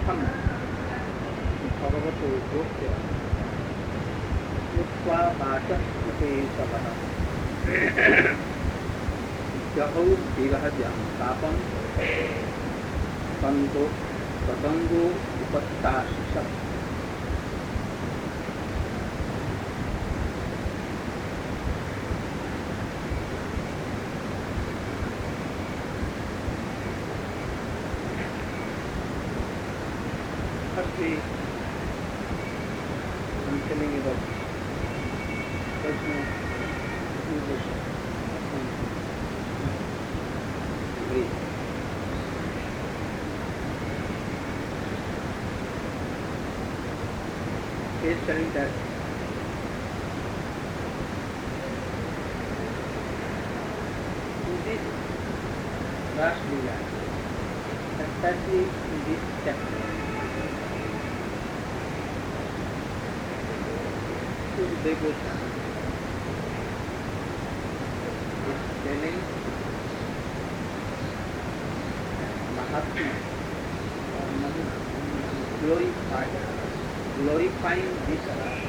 प्रथम भगवतो योग्य उत्वा वाचस्पते सवः जहौ विरहज्यं तापं बन्धो पतंगो उपत्ताशिषम् Firstly, I'm telling you about personal English. Breathe. He is telling that in this Ras Leela, especially in this chapter, Devota is telling Mahatma or glorifying this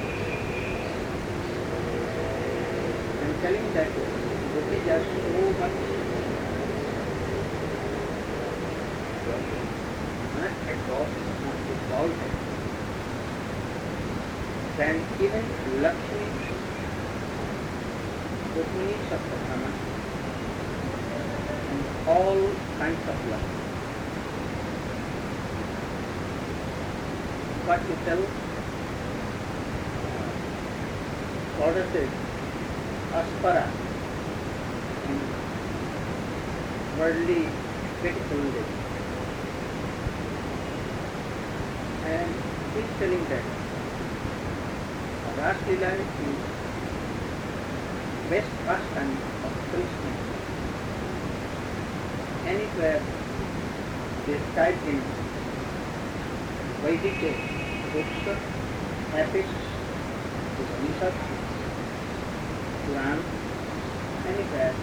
and telling that gopis are so much exalted than even Lakshmi, Rukmini, Satyabhama, and all kinds of love. What you tell goddesses, Aspara, in worldly critical days. And he is telling that Ras Leela is best pastime of Krishna. Anywhere described in Vedic books, epics, Upanishads, Quran, anywhere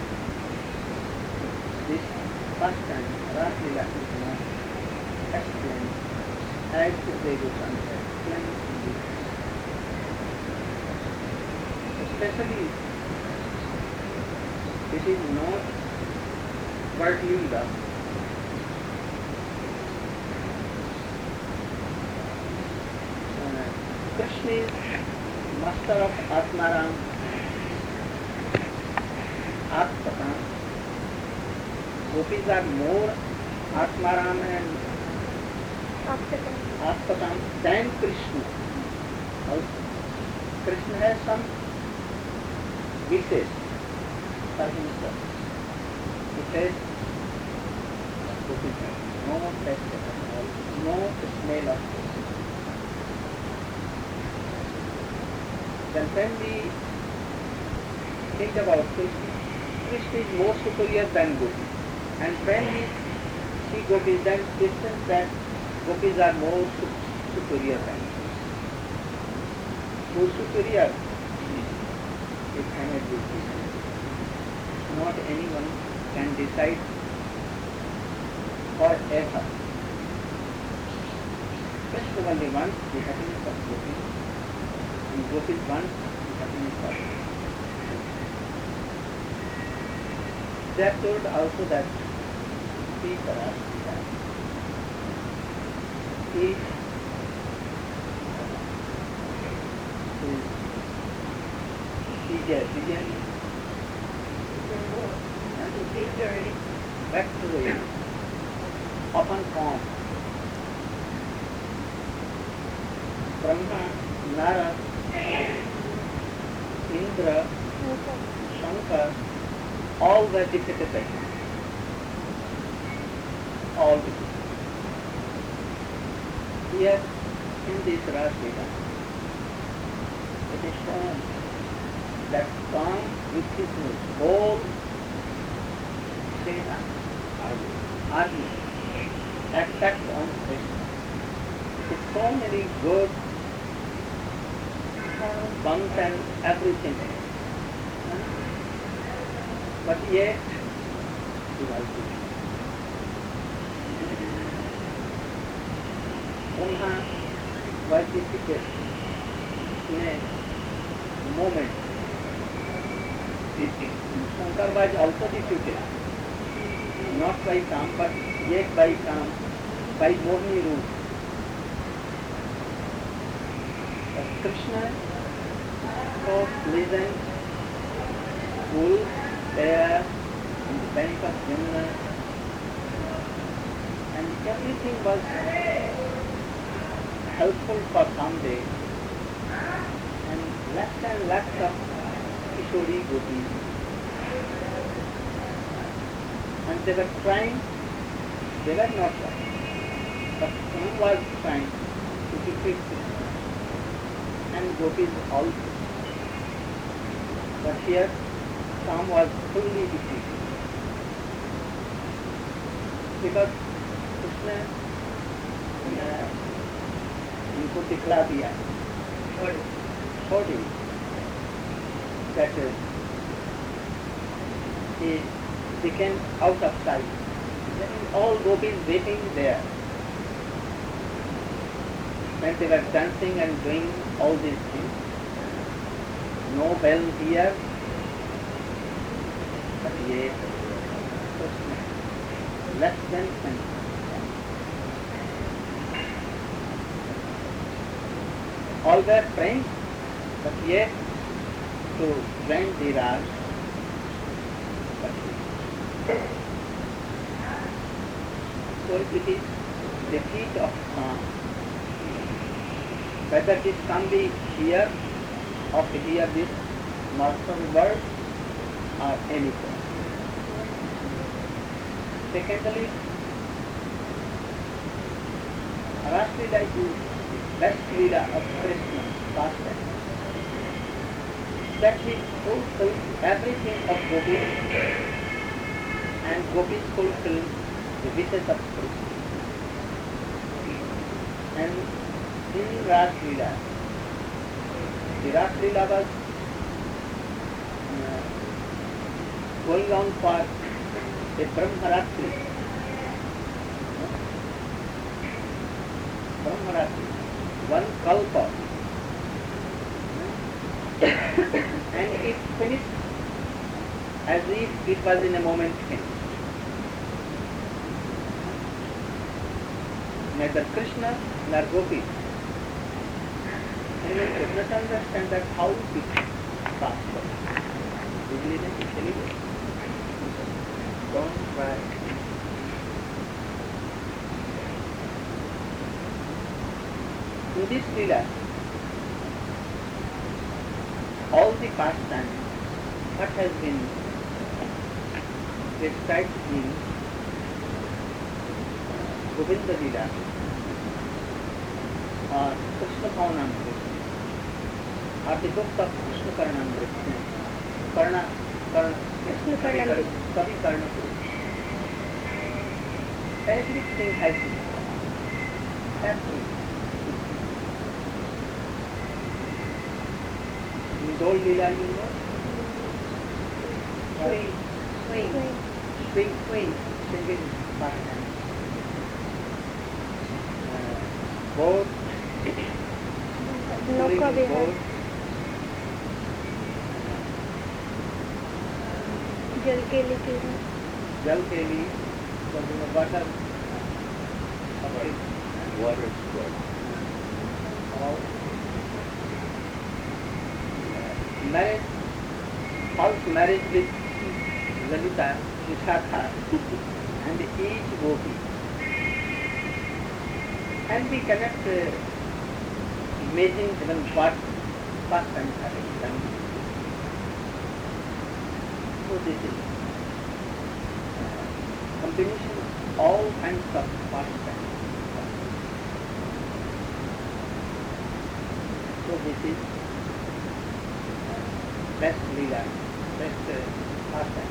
this pastime, Ras Leela, is not explained as Sukadeva Goswami explained in this. Especially, it is not worldly love. Krishna is master of Atmaram, Atpatam. Gopis are more Atmaram and Atpatam than Krishna. Also, Krishna has some wishes for himself. He says, no taste of alcohol, no smell of food. Then when we think about Krishna, Krishna is more superior than Gopi. And when we see Gopis, then Krishna that Gopis are more superior than Krishna. So superior it cannot be decided. Not anyone can decide forever. Krishna only wants the happiness of Gopis, and Gopis wants the happiness of Krishna. They have told also that people are each back to the open form. Brahma, Narad, Indra, Shankar, all were defeated by him. All defeated. Here in this Ras Leela, it is shown that song with his whole Sena, army, attacked on Krishna. With so many good guns and everything. But yet, he was defeated. Unha was defeated in a moment. Shankar was also defeated, not by Kam, but yet by Kam, by Mohini root. But Krishna so pleasant, cool, there in the bank of Yamuna, and everything was helpful for Kamdev, and lakhs of Kishori gopis, and they were trying, they were not trying, but who was trying to defeat Krishna, and gopis also. But here, Kam was fully defeated, because Krishna इनको दिखला दिया, छोड़ दी, that he became out of sight. Then all gopis waiting there, when they were dancing and doing all these things. No bell here, but yet Krishna, less than 20. All were praying, but yet to join the Raj, but so it is defeat of Kam. Whether this can be here, or to hear this mortal word, or anything. Secondly, Raslila is the best Leela of Krishna pastime. That he fulfills everything of gopis, and gopis fulfill the wishes of Krishna. And in Raslila, the Raslila was going on for a Brahmaratri. Brahmaratri, one kalpa. And it finished as if it was in a moment finished. Neither Krishna nor gopis could not understand that how it passed by. Don't try. In this Leela, all the pastimes, what has been described in Govinda Leela or Krishna Pavanamrita, or the book of Krishna Karnamrita, Kavi Karnapur. Everything has been everything. In Dol Leela, you know? Swing, singing pastime. Boat, नौका विहार, जल के लिए water sport. Marriage, false marriage with Lalita, Vishakha, and each gopi. And we cannot imagine even what pastimes are done. So this is combination of all kinds of pastimes. So this is best Leela, best pastime.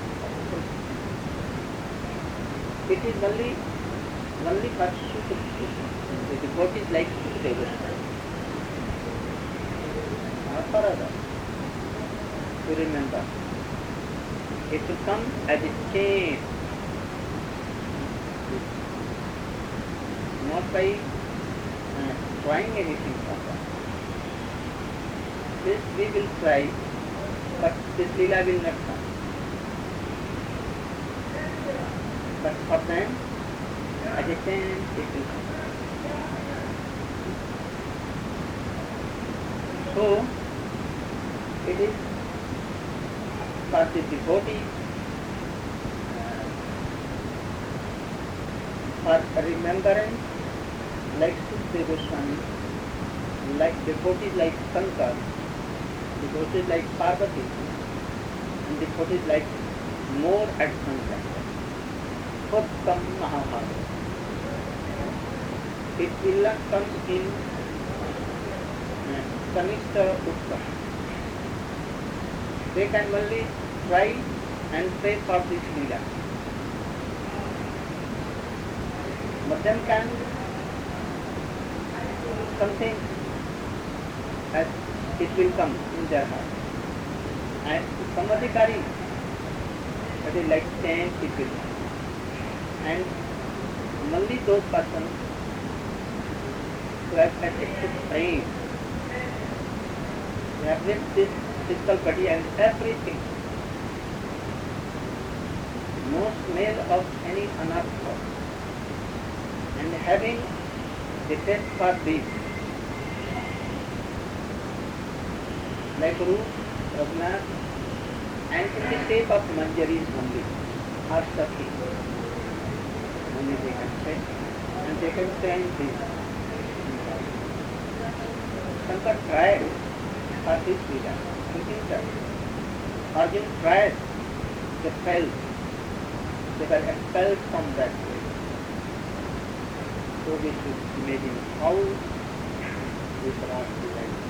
It is only for Sukadeva. The devotees like Sukadeva. Not for others. To remember. It will come as a chain. Not by trying anything from that. This we will try, but this Leela will not come. But for them, as a chance, it will come. So, it is for the devotee, for remembrance, like Sukadeva Goswami, like devotees like Shankar, devotees like Parvati, and devotees like more advanced factors. Uttam Mahabharata. It will not come in Kanishta Uttam. They can only try and pray for this Leela. But then can something as it will come in their heart. And some adhikari, that is like chant, it will come. And only those persons who have attained praying, they have left this physical body and everything, no smell of any anartha, and having the taste for this, like Rup, Raghunath, and in the shape of manjaris only, or Sakhi, only they can say, and they can chant this. Shankar tried for this Leela, thinking that Arjun tried, they fell, they were expelled from that place. So we should imagine how this Ras Leela is.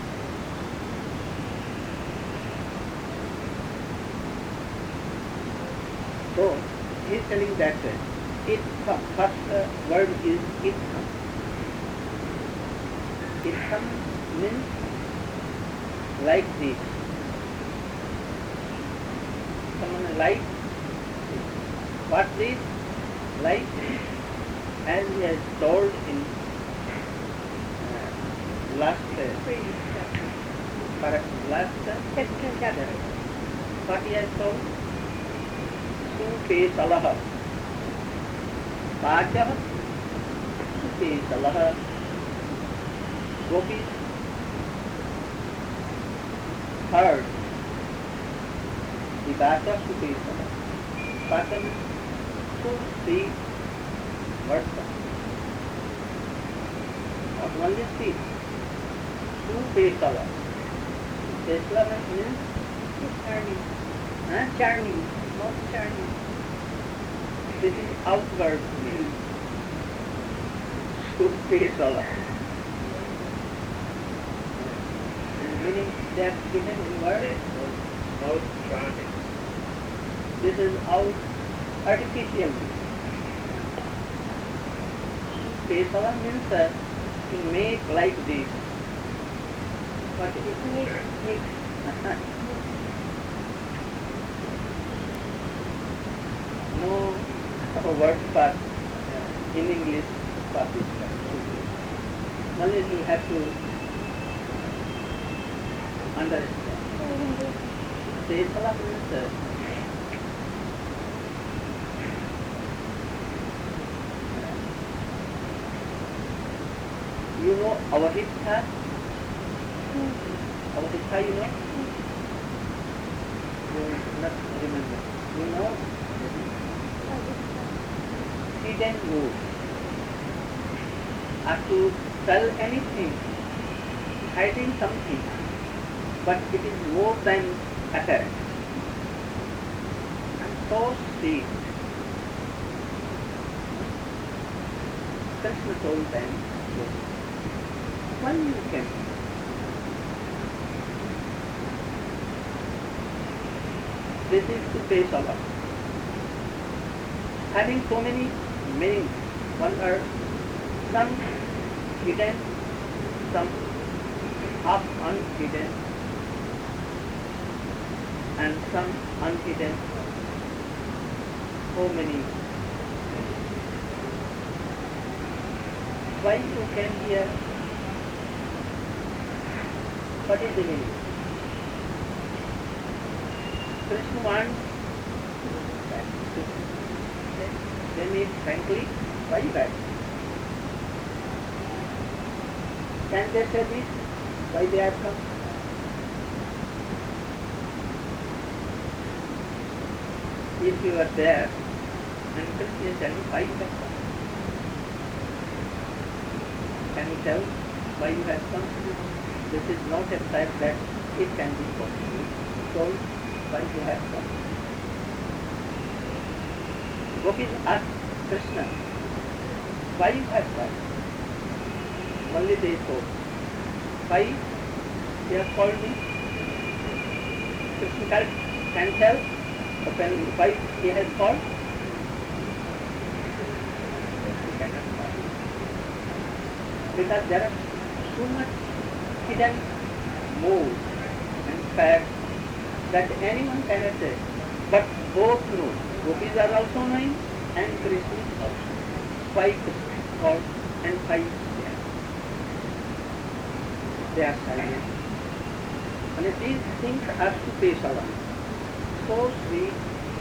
So he is telling that it first word is Itham. Itham means like this. Someone like what this? Like as he has told in last chapter. What he has told? Supesalah. Pachah Supesalah. Gopis heard the Vacha Supesalah. Pacha means to see words. Not only see. Supesalah. Supesalah means charming. Charming. Not charming. This is outward meaning. Supesalah. Meaning they have given in words. Out charming. This is out artificial. Supesalah means to make like this. What is it? Make. No word for in English for this. Only you have to understand. Supesalah means you know Avahitha? Avahitha you know? You not remember. You know? Hidden rule. Are to tell anything, hiding something, but it is more than apparent. And so sweet. Krishna told them, when you can this is Supesalah. Having so many meanings, one are some hidden, some half unhidden, and some unhidden. So many. Why you can hear What is the meaning? Krishna wants that. They meet frankly, why that? Can they say this? Why they have come? If you are there and Krishna is telling why you have come, can you tell why you have come? This is not a fact that it can be possible. So why you have come? Gopis asked Krishna, why you have come? Only they told. Why they have called me? Krishna can tell why he has called? He cannot call. Because there are so much hidden moves and facts that anyone cannot say. But both know. Gopis are also knowing and Krishna also. Why Krishna is called and why they are silent. And these things are to pace along. So sweet,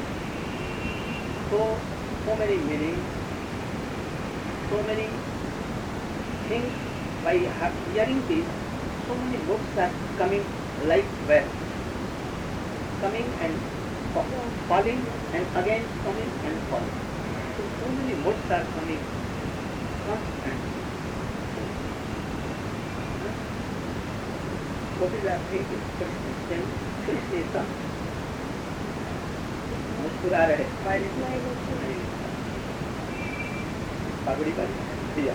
so many meanings, so many things. By hearing this, so many books are coming like well, coming and falling and again coming and falling. So many books are coming constantly. Gopis are thinking, Krishna is come. मुस्कुरा रहे पगड़ी पर दिया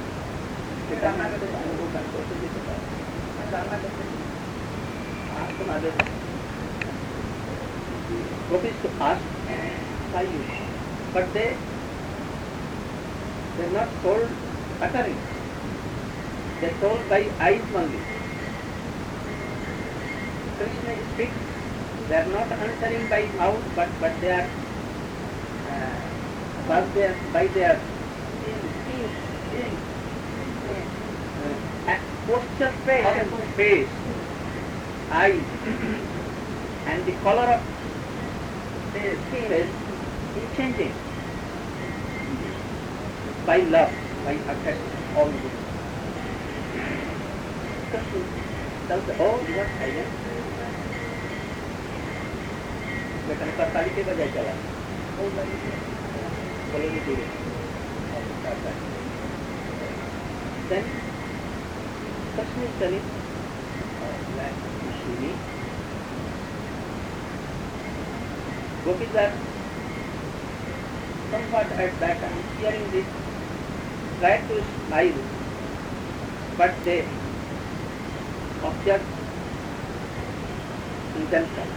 Gopis to ask why you, but they're not told uttering. They're told by eyes only. Krishna speaks. They are not answering by mouth, but they are by their posture, face, eyes, and the color of face is changing by love, by affection, all this. Krishna tells, oh, you are silent. लेकिन करताली के बजाय चला बोले नहीं दूर then Krishna is telling like Shuni Gopis are somewhat at back and hearing this try to smile but they object in themselves.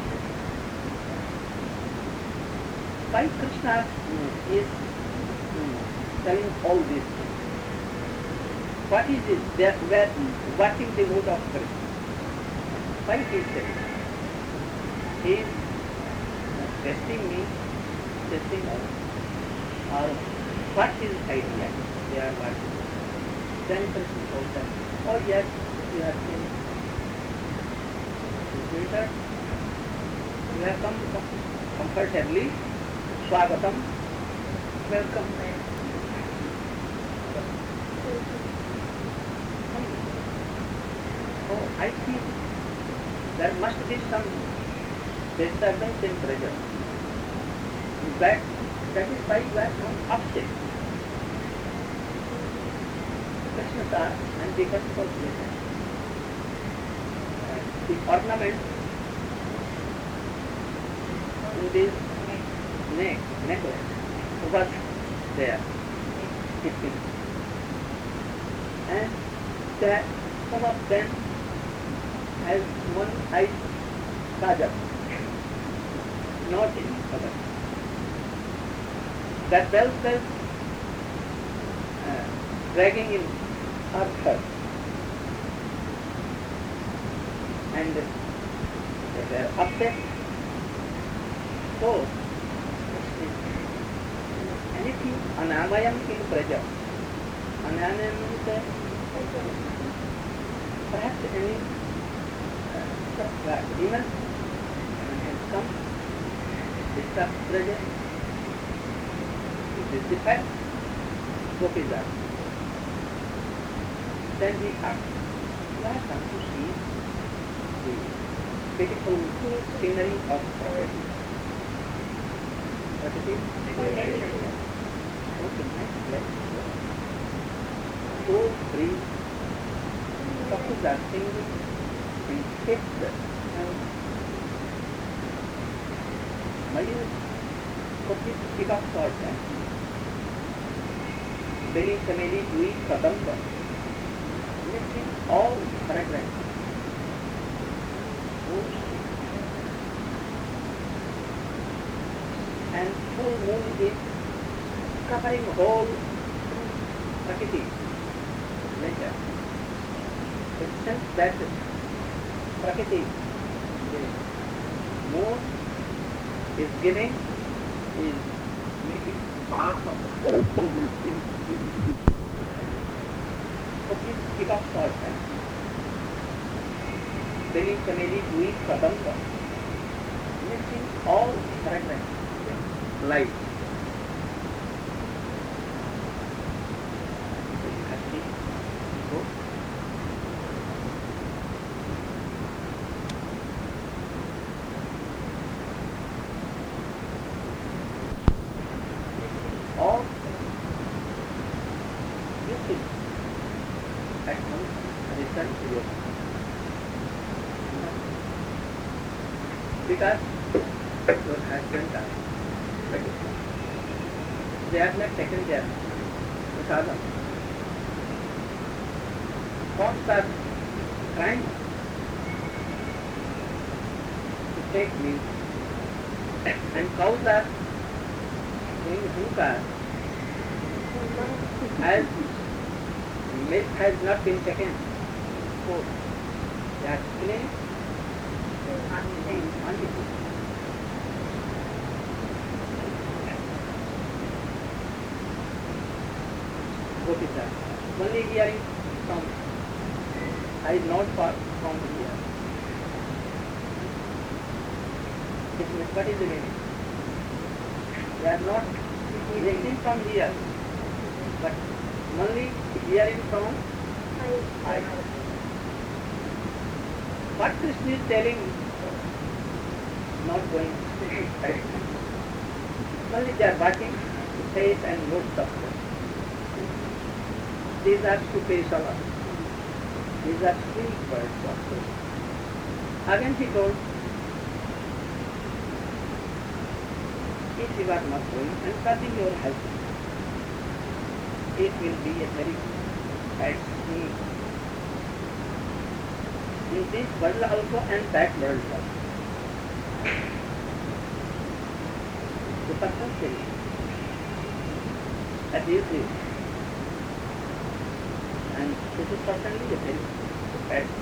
Why Krishna is telling all this? What is it? What is the mood of Krishna? Why he is telling? He is testing me, testing us. Or what is idea? They are watching. Then Krishna told them, oh yes, you have seen. Sweetheart, you have come comfortably. Swagatam, welcome. Oh, I think there must be some disturbance in pressure. In fact, that is why you have come upstairs. Krishna saw and because of this. The ornament in this necklace was there. And that some of them has one eye kajal, not in other. That bell was dragging in her and they were upset. So anything anamayam in praja. Anamayam means perhaps any demon has come, disturb Braja. This is the fact. Gopis are. Then we have come to see the beautiful scenery of Prakriti. What it is? Okay, let's go. So free. Gopis are singing in fifth and Mayur Gopis pick up swords and Beli Chameli Dui Kadamba. Lifting all fragrance. And full moon is covering whole Prakriti nature. It sense that Prakriti, the moon is giving, is making part of So please pick up salt and Beli Chameli Dui Kadamba, mixing all fragrance with light. All you see at once return to your because your husband are they have not taken their sadhana. Thoughts are trying to take me and cows are doing hookah as milk has not been taken. So they are killing until what is that? Only hearing sound. I is not far from here. What is the meaning? They are not listening from here, but only hearing from I. What Krishna is telling, not going correctly. Only they are watching the face and notes of them. These are Supeshala. These are sweet words of Krishna. Again he told, if you are not going and cutting your husband, it will be a very bad thing in this world also and that world also. The person says, abusive, and this is certainly a very bad thing.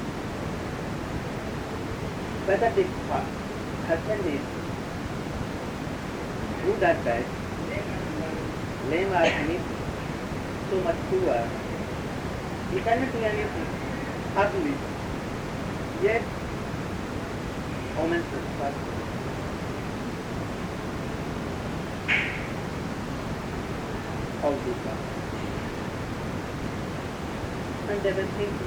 Whether the husband is good or bad, lame or anything, so much poor, he cannot do anything, ugly, yet woman should first. All this one. And they were thinking,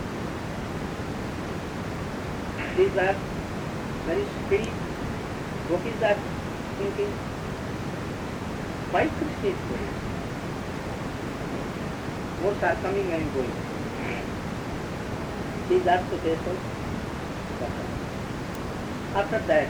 these are very sweet, gopis are thinking, why Krishna is going? Most are coming and going. These are to their soul. After that,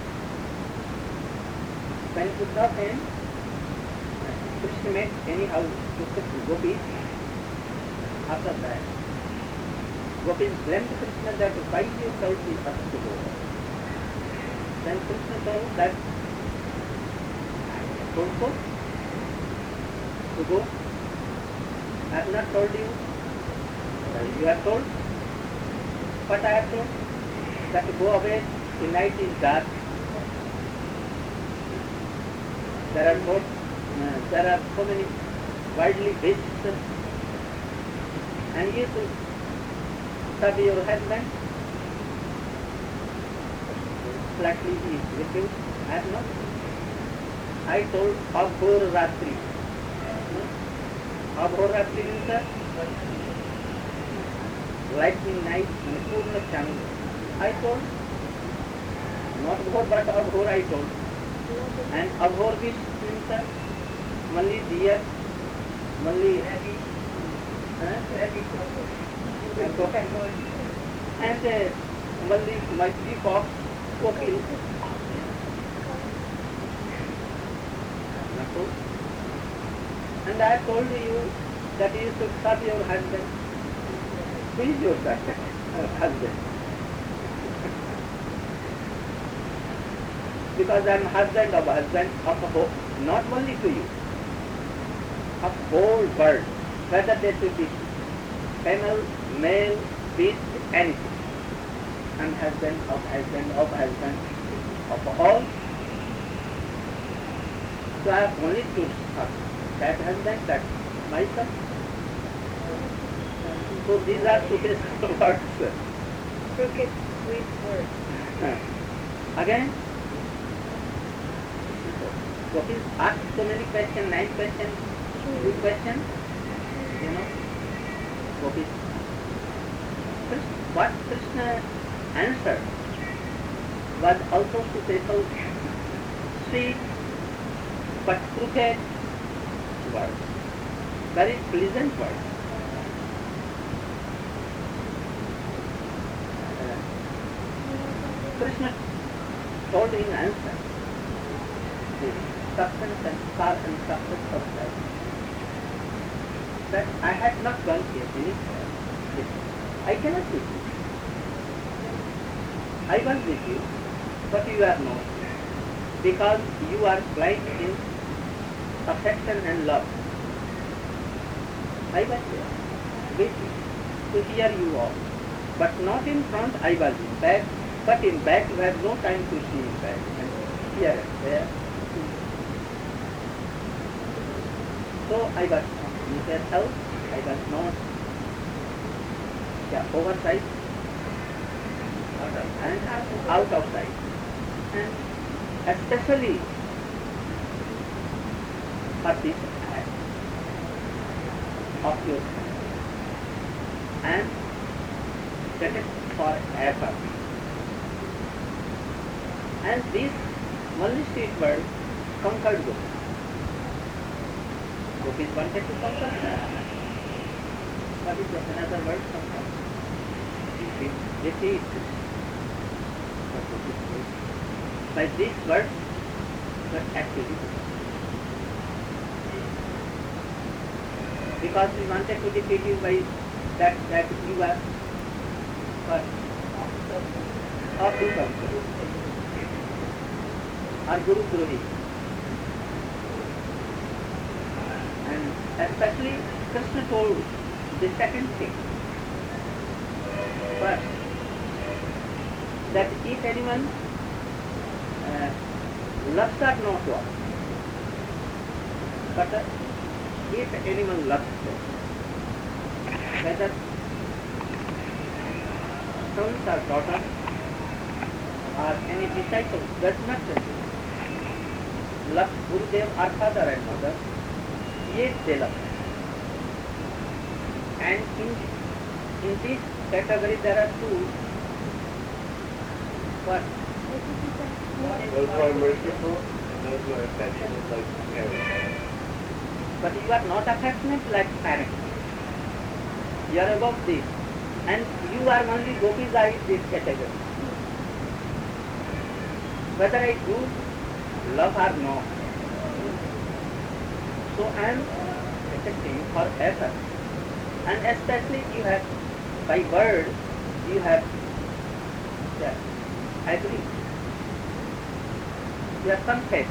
when it could not end, Krishna met anyhow to gopis. After that, gopis blamed Krishna that why you told me first to go. Then Krishna told that also to go. I have not told you. You are told. But I have told that to go away. The night is dark. There are so many widely beasts, and you should serve your husband. flatly is refused. I have not. I told Abhor Ratri. Abhor Ratri means the lightning night and Purna Chandra. I told, not Bhor but Abhor I told. And Abhor means the only deer, only and only mighty fox, Kokil. And I told you that you should serve your husband. Who is your husband? Because I am husband of a whole, not only to you, of whole world, whether they should be female, male, beast, anything. I am husband of all. So I have only to serve that husband, that myself. So these are stupid words. Crooked, sweet words. Again, what is asked so many questions, 9 questions, good questions, what Krishna answered was also suitable, sweet but crooked words, very pleasant words. Krishna told in answer the substance and star and substance of life, that I had not gone here anywhere. I cannot with you. I was with you, but you are not, because you are blind in affection and love. I was there with you to hear you all, but not in front. I was in back, but in back you have no time to see in back and here and there. So I was neither out, I was not oversight and out of sight. And especially for this act of your and that is forever. And this only street word conquered Gopi. Gopis wanted to conquer her. What is another word conquer? Defeat. By this word, but actually, because we wanted to defeat you by that you are what? Of the country. Or Guru Drohi. And especially Krishna told the second thing. First, that if anyone loves or not what, but if anyone loves them, whether sons or daughters or any disciple, does not love Gurudev or father and mother, yet they love them. And in this category there are two. What? Those who are merciful and those who are affectionate like parents. But you are not affectionate like parents. You are above this. And you are only gopis are in this category. Whether I do love or not. So I am accepting forever. And especially you have, by word, you have agreed. You have confessed.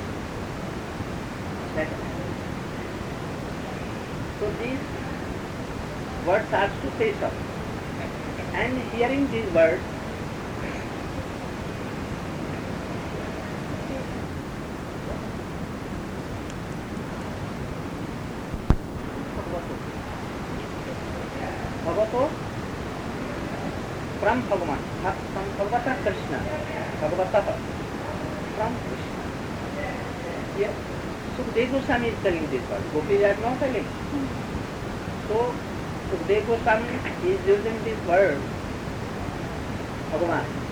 So these words are successor. And hearing these words, Bhagavato from Bhagavan, from Bhagavata Krishna, Bhagavata, from Krishna. Here, Sukadeva Goswami is telling this word. Gopis are not telling. So, Sukadeva Goswami is using this word, Bhagavan.